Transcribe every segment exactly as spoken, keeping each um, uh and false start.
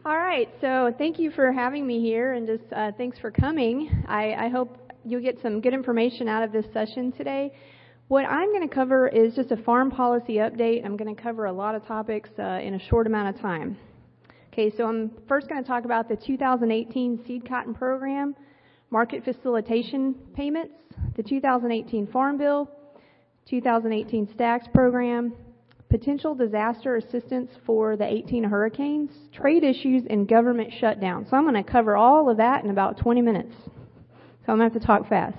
All right, so thank you for having me here, and just uh, thanks for coming. I, I hope you'll get some good information out of this session today. What I'm going to cover is just a farm policy update. I'm going to cover a lot of topics uh, in a short amount of time. Okay, so I'm first going to talk about the two thousand eighteen Seed Cotton Program, market facilitation payments, the two thousand eighteen Farm Bill, two thousand eighteen STAX Program, potential disaster assistance for the eighteen hurricanes, trade issues, and government shutdown. So I'm going to cover all of that in about twenty minutes. So I'm going to have to talk fast.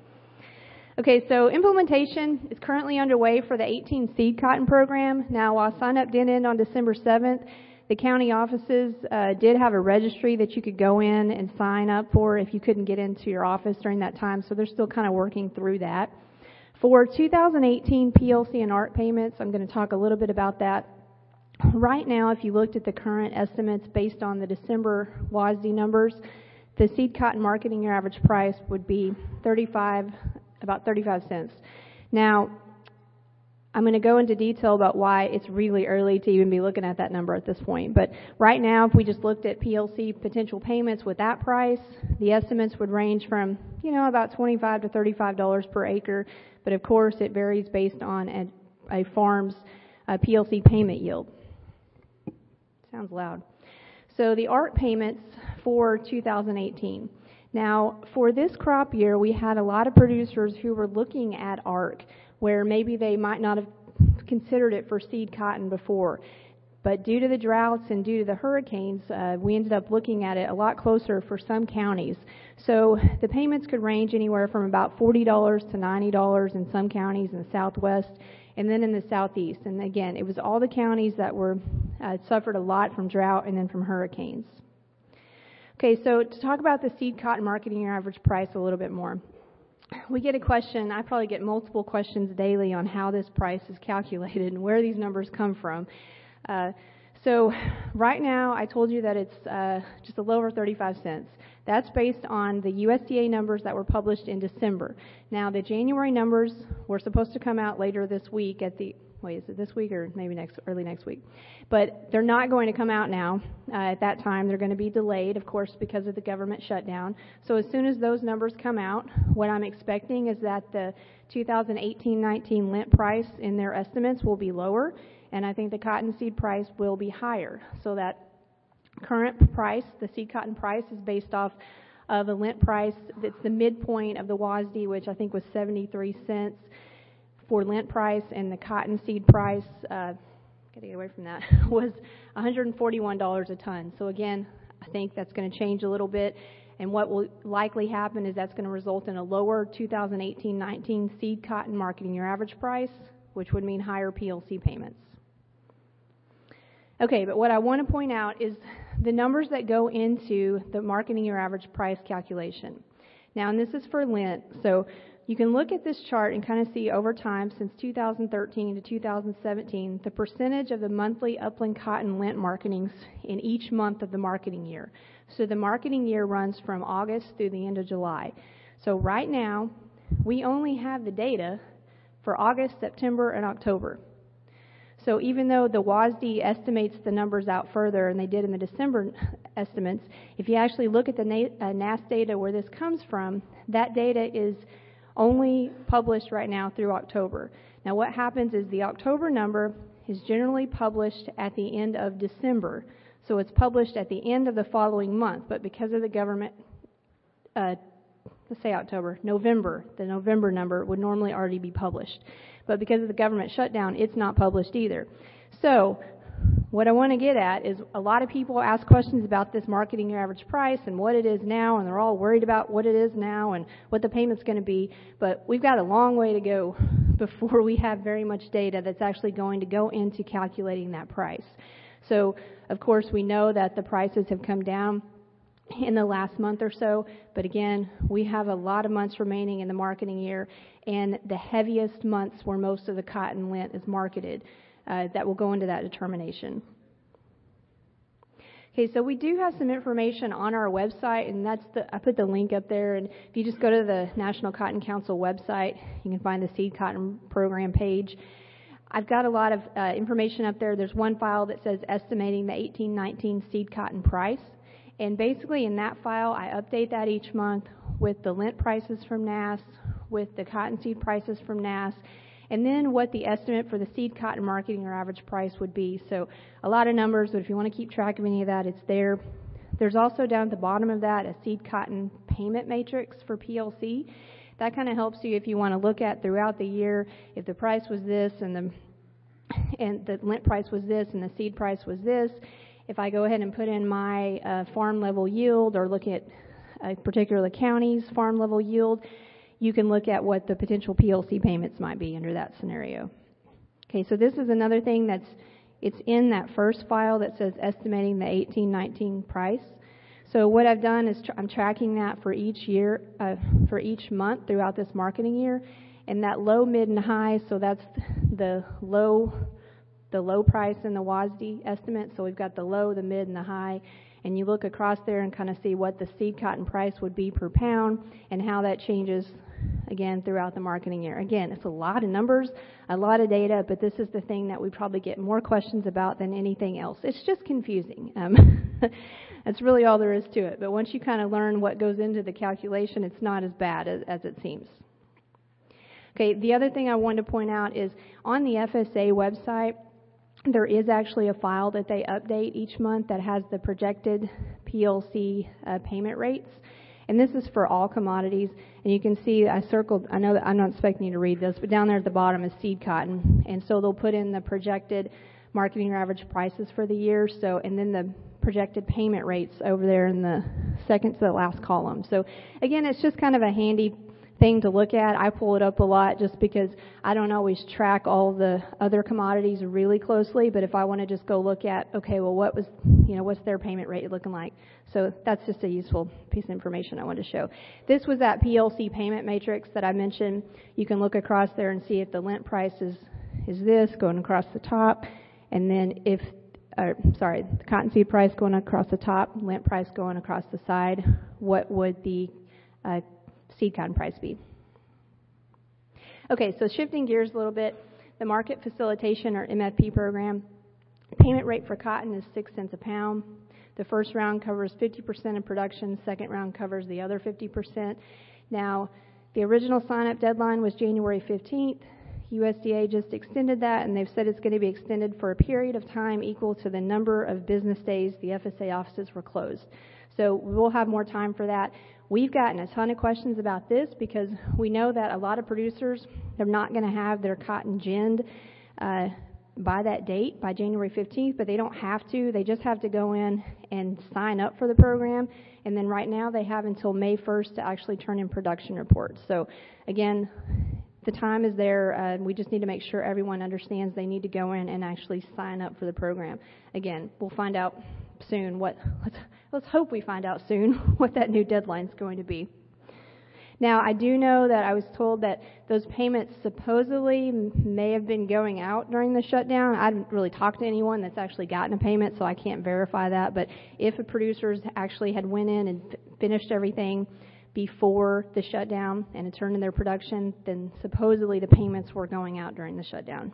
Okay, so implementation is currently underway for the eighteen Seed Cotton Program. Now, while sign-up did end on December seventh, the county offices uh, did have a registry that you could go in and sign up for if you couldn't get into your office during that time, so they're still kind of working through that. For two thousand eighteen P L C and A R C payments, I'm going to talk a little bit about that. Right now, if you looked at the current estimates based on the December W A S D numbers, the seed cotton marketing year average price would be thirty-five, about thirty-five cents. Now, I'm going to go into detail about why it's really early to even be looking at that number at this point. But right now, if we just looked at P L C potential payments with that price, the estimates would range from, you know, about twenty-five to thirty-five dollars per acre. But of course, it varies based on a, a farm's uh, P L C payment yield. Sounds loud. So the A R C payments for two thousand eighteen. Now, for this crop year, we had a lot of producers who were looking at A R C, where maybe they might not have considered it for seed cotton before. But due to the droughts and due to the hurricanes, uh, we ended up looking at it a lot closer for some counties. So the payments could range anywhere from about forty dollars to ninety dollars in some counties in the southwest, and then in the southeast. And again, it was all the counties that were uh, suffered a lot from drought and then from hurricanes. Okay, so to talk about the seed cotton marketing year average price a little bit more. We get a question, I probably get multiple questions daily on how this price is calculated and where these numbers come from. Uh, so right now, I told you that it's uh, just a little over thirty-five cents. That's based on the U S D A numbers that were published in December. Now, the January numbers were supposed to come out later this week at the, wait, is it this week or maybe next, early next week? But they're not going to come out now. Uh, at that time, they're going to be delayed, of course, because of the government shutdown. So as soon as those numbers come out, what I'm expecting is that the two thousand eighteen nineteen lint price in their estimates will be lower, and I think the cottonseed price will be higher. So that current price, the seed cotton price, is based off of a lint price that's the midpoint of the W A S D, which I think was seventy-three cents for lint price, and the cottonseed price, uh, gotta get away from that, was one hundred forty-one dollars a ton. So again, I think that's going to change a little bit, and what will likely happen is that's going to result in a lower two thousand eighteen nineteen seed cotton marketing year average price, which would mean higher P L C payments. Okay, but what I want to point out is the numbers that go into the marketing year average price calculation. Now, and this is for lint, so you can look at this chart and kind of see over time, since two thousand thirteen to two thousand seventeen, the percentage of the monthly upland cotton lint marketings in each month of the marketing year. So the marketing year runs from August through the end of July. So right now, we only have the data for August, September, and October. So even though the W A S D estimates the numbers out further, and they did in the December estimates, if you actually look at the N A S data where this comes from, that data is only published right now through October. Now what happens is the October number is generally published at the end of December. So it's published at the end of the following month, but because of the government, uh, let's say October, November, the November number would normally already be published. But because of the government shutdown, it's not published either. So what I want to get at is a lot of people ask questions about this marketing year average price and what it is now, and they're all worried about what it is now and what the payment's going to be. But we've got a long way to go before we have very much data that's actually going to go into calculating that price. So, of course, we know that the prices have come down in the last month or so, but again, we have a lot of months remaining in the marketing year, and the heaviest months where most of the cotton lint is marketed, uh, that will go into that determination. Okay, so we do have some information on our website, and that's the, I put the link up there, and if you just go to the National Cotton Council website, you can find the Seed Cotton Program page. I've got a lot of uh, information up there. There's one file that says estimating the eighteen nineteen seed cotton price. And basically in that file, I update that each month with the lint prices from N A S, with the cottonseed prices from N A S, and then what the estimate for the seed cotton marketing or average price would be. So a lot of numbers, but if you want to keep track of any of that, it's there. There's also down at the bottom of that a seed cotton payment matrix for P L C. That kind of helps you if you want to look at throughout the year, if the price was this and the and the lint price was this and the seed price was this. If I go ahead and put in my uh, farm level yield or look at a particular county's farm level yield, you can look at what the potential P L C payments might be under that scenario. Okay, so this is another thing that's it's in that first file that says estimating the eighteen nineteen price. So what I've done is tr- I'm tracking that for each year, uh, for each month throughout this marketing year, and that low, mid, and high. So that's the low, the low price in the W A S D estimate. So we've got the low, the mid, and the high, and you look across there and kind of see what the seed cotton price would be per pound and how that changes again throughout the marketing year. Again, it's a lot of numbers, a lot of data, but this is the thing that we probably get more questions about than anything else. It's just confusing. Um, that's really all there is to it. But once you kind of learn what goes into the calculation, it's not as bad as, as it seems. Okay, the other thing I wanted to point out is on the F S A website, there is actually a file that they update each month that has the projected P L C uh, payment rates. And this is for all commodities. And you can see I circled, I know that I'm not expecting you to read this, but down there at the bottom is seed cotton. And so they'll put in the projected marketing or average prices for the year. So, and then the projected payment rates over there in the second to the last column. So again, it's just kind of a handy thing to look at. I pull it up a lot just because I don't always track all the other commodities really closely, but if I want to just go look at, okay, well, what was, you know, what's their payment rate looking like? So that's just a useful piece of information I wanted to show. This was that P L C payment matrix that I mentioned. You can look across there and see if the lint price is, is this going across the top, and then if, uh, sorry, the cottonseed price going across the top, lint price going across the side, what would the uh, seed cotton price be? Okay, so shifting gears a little bit, the Market Facilitation or M F P program, payment rate for cotton is six cents a pound. The first round covers fifty percent of production, second round covers the other fifty percent. Now, the original sign-up deadline was January fifteenth. U S D A just extended that, and they've said it's going to be extended for a period of time equal to the number of business days the F S A offices were closed. So we'll have more time for that. We've gotten a ton of questions about this because we know that a lot of producers, they're not going to have their cotton ginned uh, by that date, by January fifteenth, but they don't have to. They just have to go in and sign up for the program. And then right now they have until May first to actually turn in production reports. So again, the time is there. Uh, we just need to make sure everyone understands they need to go in and actually sign up for the program. Again, we'll find out soon what, let's, let's hope we find out soon what that new deadline is going to be. Now, I do know that I was told that those payments supposedly may have been going out during the shutdown. I didn't really talk to anyone that's actually gotten a payment, so I can't verify that. But if a producers actually had went in and f- finished everything before the shutdown and had turned in their production, then supposedly the payments were going out during the shutdown.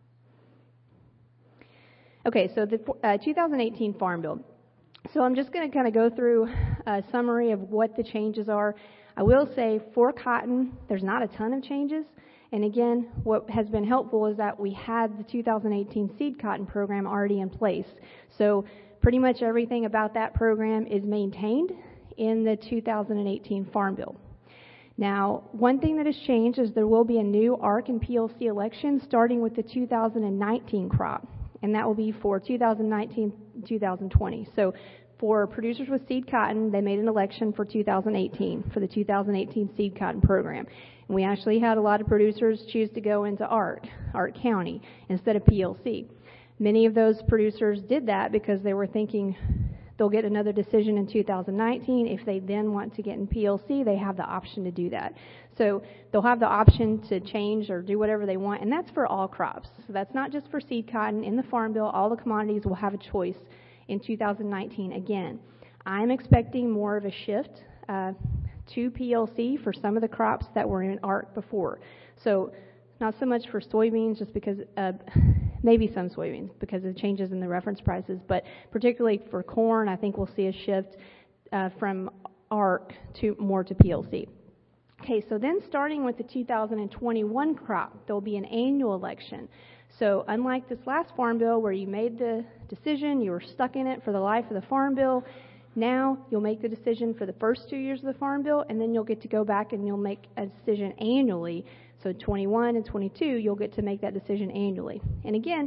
Okay, so the uh, two thousand eighteen Farm Bill. So I'm just going to kind of go through a summary of what the changes are. I will say for cotton, there's not a ton of changes. And again, what has been helpful is that we had the two thousand eighteen seed cotton program already in place. So pretty much everything about that program is maintained in the two thousand eighteen Farm Bill. Now, one thing that has changed is there will be a new A R C and P L C election starting with the two thousand nineteen crop, and that will be for two thousand nineteen to two thousand twenty. So for producers with seed cotton, they made an election for two thousand eighteen, for the two thousand eighteen seed cotton program. And we actually had a lot of producers choose to go into A R C, A R C County, instead of P L C. Many of those producers did that because they were thinking they'll get another decision in two thousand nineteen. If they then want to get in P L C, they have the option to do that. So they'll have the option to change or do whatever they want, and that's for all crops. So that's not just for seed cotton. In the Farm Bill, all the commodities will have a choice in two thousand nineteen. Again, I'm expecting more of a shift uh, to P L C for some of the crops that were in A R C before. So not so much for soybeans, just because, uh, maybe some soybeans, because of changes in the reference prices, but particularly for corn, I think we'll see a shift uh, from A R C to more to P L C. Okay, so then starting with the two thousand twenty-one crop, there'll be an annual election. So unlike this last Farm Bill where you made the decision, you were stuck in it for the life of the Farm Bill, now you'll make the decision for the first two years of the Farm Bill, and then you'll get to go back and you'll make a decision annually. So twenty-one and twenty-two, you'll get to make that decision annually. And again,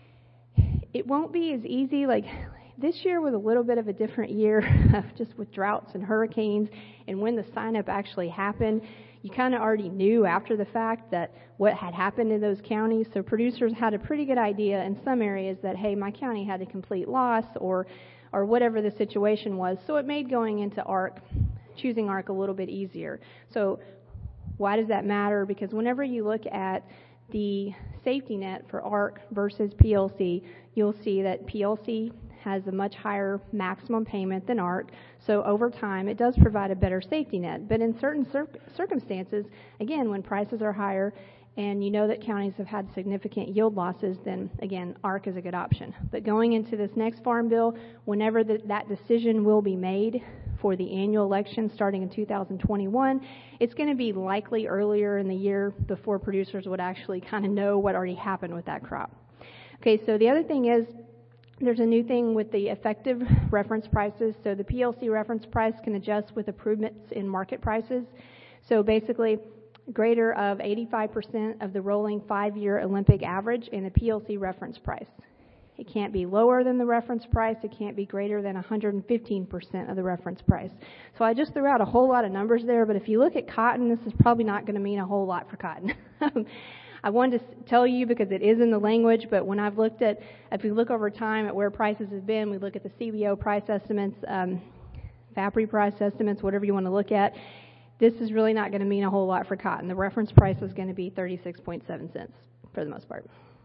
it won't be as easy. Like this year was a little bit of a different year, just with droughts and hurricanes, and when the sign-up actually happened, you kind of already knew after the fact that what had happened in those counties. So producers had a pretty good idea in some areas that, hey, my county had a complete loss or or whatever the situation was. So it made going into A R C, choosing A R C a little bit easier. So why does that matter? Because whenever you look at the safety net for A R C versus P L C, you'll see that P L C has a much higher maximum payment than A R C. So over time, it does provide a better safety net. But in certain cir- circumstances, again, when prices are higher and you know that counties have had significant yield losses, then again, A R C is a good option. But going into this next Farm Bill, whenever the, that decision will be made for the annual election starting in two thousand twenty-one, it's going to be likely earlier in the year before producers would actually kind of know what already happened with that crop. Okay, so the other thing is, there's a new thing with the effective reference prices. So the P L C reference price can adjust with improvements in market prices. So basically, greater of eighty-five percent of the rolling five-year Olympic average in the P L C reference price. It can't be lower than the reference price. It can't be greater than one hundred fifteen percent of the reference price. So I just threw out a whole lot of numbers there, but if you look at cotton, this is probably not going to mean a whole lot for cotton. I wanted to tell you because it is in the language, but when I've looked at, if we look over time at where prices have been, we look at the C B O price estimates, um, FAPRI price estimates, whatever you want to look at, this is really not going to mean a whole lot for cotton. The reference price is going to be thirty-six point seven cents for the most part.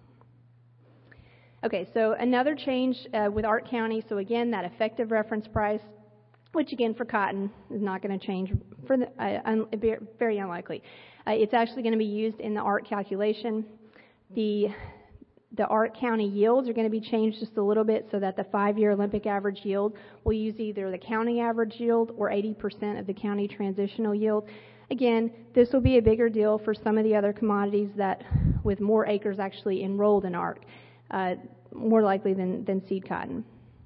Okay, so another change uh, with Ark County. So again, that effective reference price, which again for cotton is not going to change, for the, uh, un, very unlikely. Uh, it's actually going to be used in the A R C calculation. The the A R C county yields are going to be changed just a little bit so that the five-year Olympic average yield will use either the county average yield or eighty percent of the county transitional yield. Again, this will be a bigger deal for some of the other commodities that with more acres actually enrolled in A R C, uh, more likely than, than seed cotton.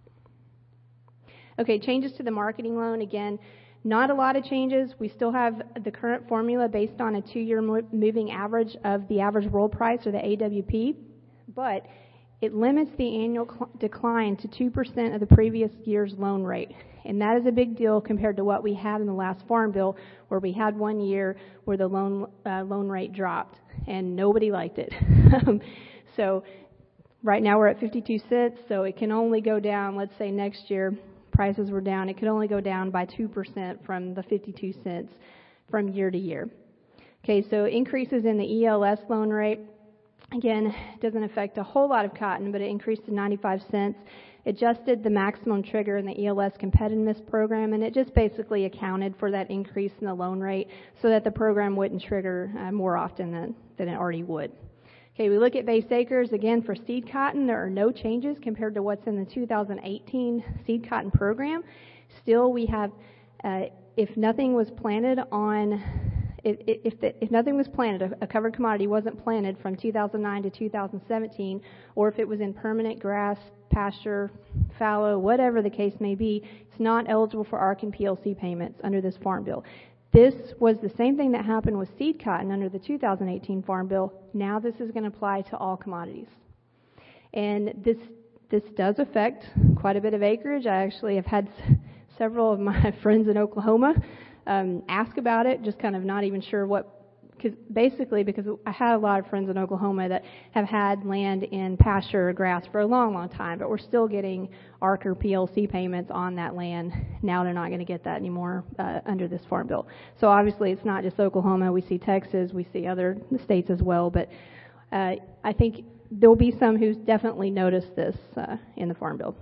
Okay, changes to the marketing loan. Again, not a lot of changes. We still have the current formula based on a two-year moving average of the average roll price, or the A W P, but it limits the annual cl- decline to two percent of the previous year's loan rate. And that is a big deal compared to what we had in the last Farm Bill, where we had one year where the loan uh, loan rate dropped, and nobody liked it. So right now we're at fifty-two cents, so it can only go down, let's say next year, prices were down, it could only go down by two percent from the fifty-two cents from year to year. Okay, so increases in the E L S loan rate, again, doesn't affect a whole lot of cotton, but it increased to ninety-five cents. Adjusted the maximum trigger in the E L S competitiveness program, and it just basically accounted for that increase in the loan rate so that the program wouldn't trigger uh, more often than, than it already would. Okay, we look at base acres. Again, for seed cotton, there are no changes compared to what's in the two thousand eighteen seed cotton program. Still, we have, uh, if nothing was planted on, if, if, the, if nothing was planted, a, a covered commodity wasn't planted from two thousand nine to two thousand seventeen, or if it was in permanent grass, pasture, fallow, whatever the case may be, it's not eligible for A R C and P L C payments under this Farm Bill. This was the same thing that happened with seed cotton under the two thousand eighteen Farm Bill. Now this is going to apply to all commodities. And this this does affect quite a bit of acreage. I actually have had s- several of my friends in Oklahoma um, ask about it, just kind of not even sure what, cause basically because I had a lot of friends in Oklahoma that have had land in pasture or grass for a long, long time, but we're still getting A R C or P L C payments on that land. Now they're not going to get that anymore uh, under this Farm Bill. So obviously it's not just Oklahoma. We see Texas, we see other states as well, but uh, I think there'll be some who's definitely noticed this uh, in the Farm Bill.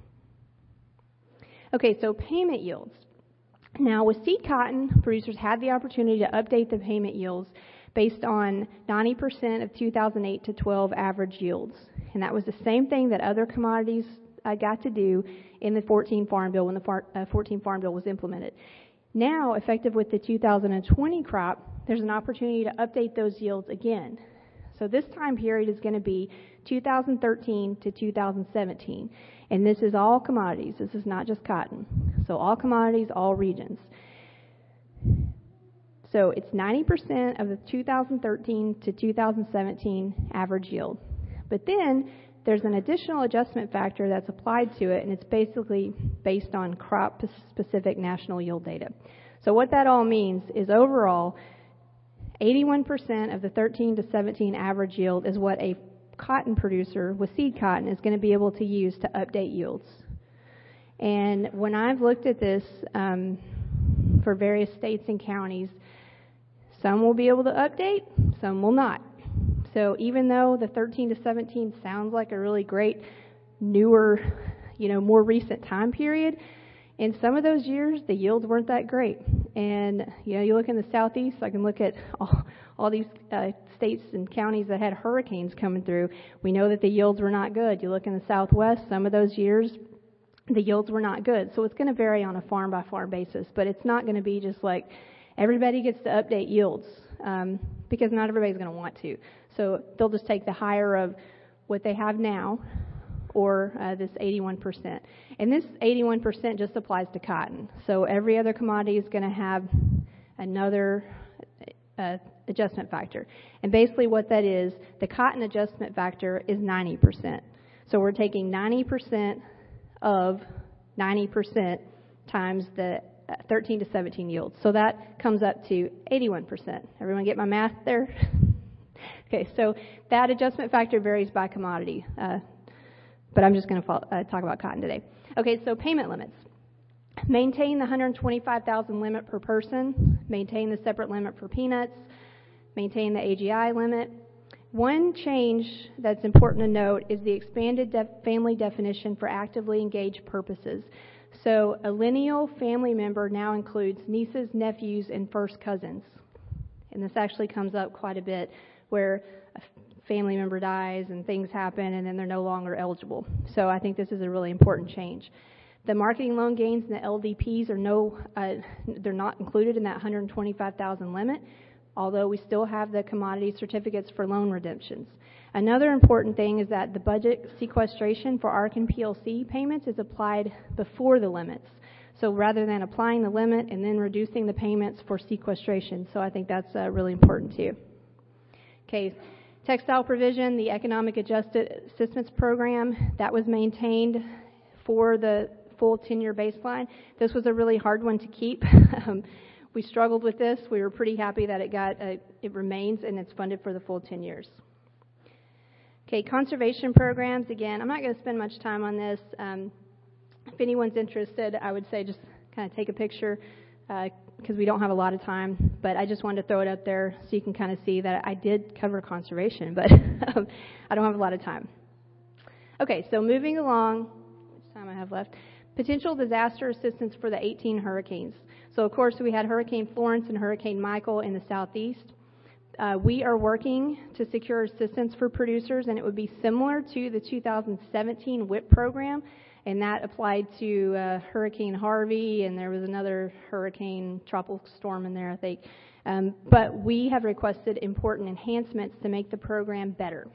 Okay, so payment yields. Now, with seed cotton, producers had the opportunity to update the payment yields based on ninety percent of two thousand eight to twelve average yields. And that was the same thing that other commodities uh, got to do in the fourteen Farm Bill when the far, uh, fourteen Farm Bill was implemented. Now, effective with the two thousand twenty crop, there's an opportunity to update those yields again. So this time period is going to be two thousand thirteen to two thousand seventeen. And this is all commodities. This is not just cotton. So all commodities, all regions. So it's ninety percent of the two thousand thirteen to two thousand seventeen average yield. But then there's an additional adjustment factor that's applied to it, and it's basically based on crop-specific national yield data. So what that all means is overall, eighty-one percent of the thirteen to seventeen average yield is what a cotton producer with seed cotton is going to be able to use to update yields. And when I've looked at this um, for various states and counties, some will be able to update, some will not. So even though the thirteen to seventeen sounds like a really great, newer, you know, more recent time period, in some of those years, the yields weren't that great. And, you know, you look in the southeast, I can look at all, all these uh, states and counties that had hurricanes coming through. We know that the yields were not good. You look in the southwest, some of those years, the yields were not good. So it's going to vary on a farm-by-farm basis. But it's not going to be just like everybody gets to update yields um, because not everybody's going to want to. So they'll just take the higher of what they have now, or uh, this eighty-one percent. And this eighty-one percent just applies to cotton. So every other commodity is going to have another uh, adjustment factor. And basically what that is, the cotton adjustment factor is ninety percent. So we're taking ninety percent of ninety percent times the thirteen to seventeen yield. So that comes up to eighty-one percent. Everyone get my math there? Okay, so that adjustment factor varies by commodity. Uh, but I'm just going to uh, talk about cotton today. Okay, so payment limits. Maintain the one hundred twenty-five thousand limit per person. Maintain the separate limit for peanuts. Maintain the A G I limit. One change that's important to note is the expanded def- family definition for actively engaged purposes. So a lineal family member now includes nieces, nephews, and first cousins. And this actually comes up quite a bit where a family member dies and things happen and then they're no longer eligible. So I think this is a really important change. The marketing loan gains and the L D Ps are no, uh, they're not included in that one hundred twenty-five thousand limit, although we still have the commodity certificates for loan redemptions. Another important thing is that the budget sequestration for A R C and P L C payments is applied before the limits. So rather than applying the limit and then reducing the payments for sequestration. So I think that's uh, really important too. Okay, textile provision, the Economic Adjusted Assistance Program, that was maintained for the full ten-year baseline. This was a really hard one to keep. um, we struggled with this. We were pretty happy that it got, uh, it remains and it's funded for the full ten years. Okay, conservation programs, again, I'm not going to spend much time on this. Um, if anyone's interested, I would say just kind of take a picture because uh, we don't have a lot of time, but I just wanted to throw it up there so you can kind of see that I did cover conservation, but um, I don't have a lot of time. Okay, so moving along, which time I have left, potential disaster assistance for the eighteen hurricanes. So, of course, we had Hurricane Florence and Hurricane Michael in the southeast. Uh, we are working to secure assistance for producers, and it would be similar to the two thousand seventeen W I P program, and that applied to uh, Hurricane Harvey, and there was another hurricane tropical storm in there, I think. Um, but we have requested important enhancements to make the program better.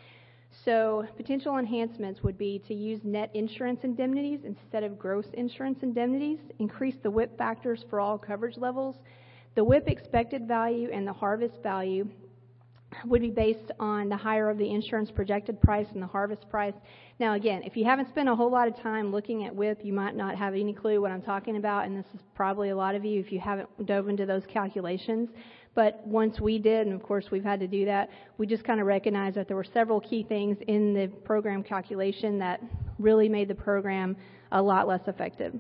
So potential enhancements would be to use net insurance indemnities instead of gross insurance indemnities, increase the W I P factors for all coverage levels. The W I P expected value and the harvest value would be based on the higher of the insurance projected price and the harvest price. Now, again, if you haven't spent a whole lot of time looking at W I P, you might not have any clue what I'm talking about, and this is probably a lot of you if you haven't dove into those calculations. But once we did, and of course we've had to do that, we just kind of recognized that there were several key things in the program calculation that really made the program a lot less effective.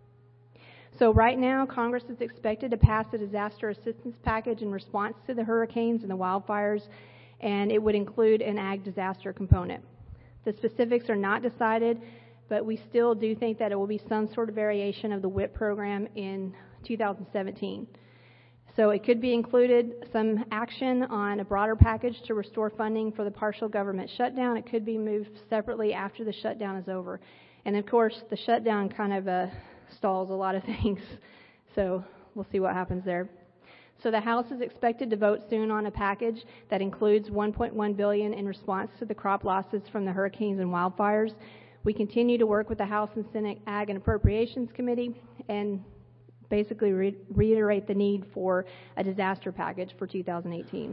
So right now, Congress is expected to pass a disaster assistance package in response to the hurricanes and the wildfires, and it would include an ag disaster component. The specifics are not decided, but we still do think that it will be some sort of variation of the W I P program in two thousand seventeen. So it could be included some action on a broader package to restore funding for the partial government shutdown. It could be moved separately after the shutdown is over. And of course, the shutdown kind of uh, stalls a lot of things. So we'll see what happens there. So the House is expected to vote soon on a package that includes one point one billion dollars in response to the crop losses from the hurricanes and wildfires. We continue to work with the House and Senate Ag and Appropriations Committee and basically re- reiterate the need for a disaster package for two thousand eighteen.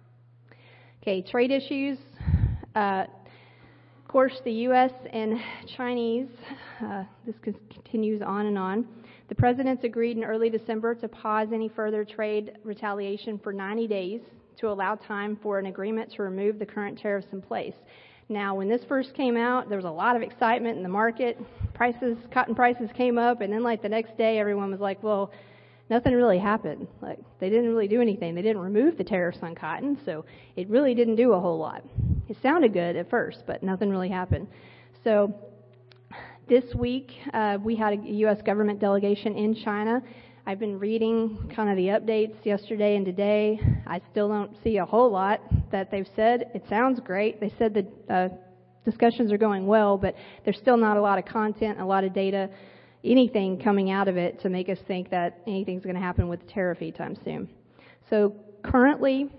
Okay, trade issues. Uh, of course, the U S and Chinese, uh, this continues on and on. The presidents agreed in early December to pause any further trade retaliation for ninety days to allow time for an agreement to remove the current tariffs in place. Now, when this first came out, there was a lot of excitement in the market. Prices, cotton prices came up, and then like the next day, everyone was like, well, nothing really happened. Like, they didn't really do anything. They didn't remove the tariffs on cotton, so it really didn't do a whole lot. It sounded good at first, but nothing really happened. So this week, uh, we had a U S government delegation in China. I've been reading kind of the updates yesterday and today. I still don't see a whole lot that they've said. It sounds great. They said the uh, discussions are going well, but there's still not a lot of content, a lot of data, anything coming out of it to make us think that anything's going to happen with the tariff anytime soon. So currently,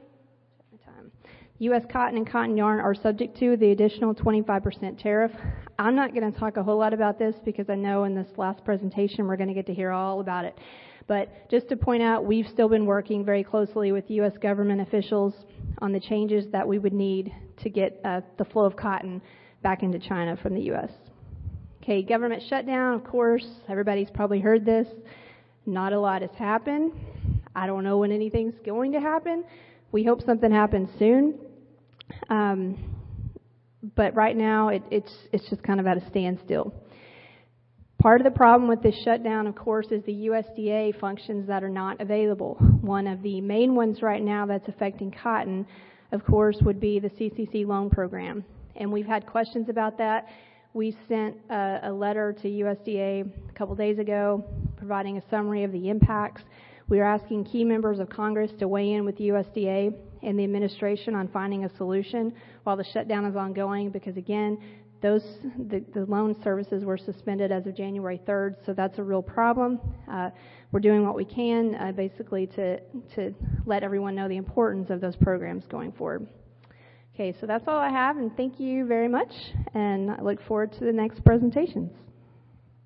U S cotton and cotton yarn are subject to the additional twenty-five percent tariff. I'm not going to talk a whole lot about this because I know in this last presentation we're going to get to hear all about it. But just to point out, we've still been working very closely with U S government officials on the changes that we would need to get uh, the flow of cotton back into China from the U S. Okay, government shutdown, of course, everybody's probably heard this. Not a lot has happened. I don't know when anything's going to happen. We hope something happens soon. Um, but right now, it, it's it's just kind of at a standstill. Part of the problem with this shutdown, of course, is the U S D A functions that are not available. One of the main ones right now that's affecting cotton, of course, would be the C C C loan program. And we've had questions about that. We sent a, a letter to U S D A a couple days ago providing a summary of the impacts. We are asking key members of Congress to weigh in with U S D A and the administration on finding a solution while the shutdown is ongoing because, again, those the, the loan services were suspended as of January third, so that's a real problem. Uh, we're doing what we can uh, basically to, to let everyone know the importance of those programs going forward. Okay, so that's all I have, and thank you very much, and I look forward to the next presentations.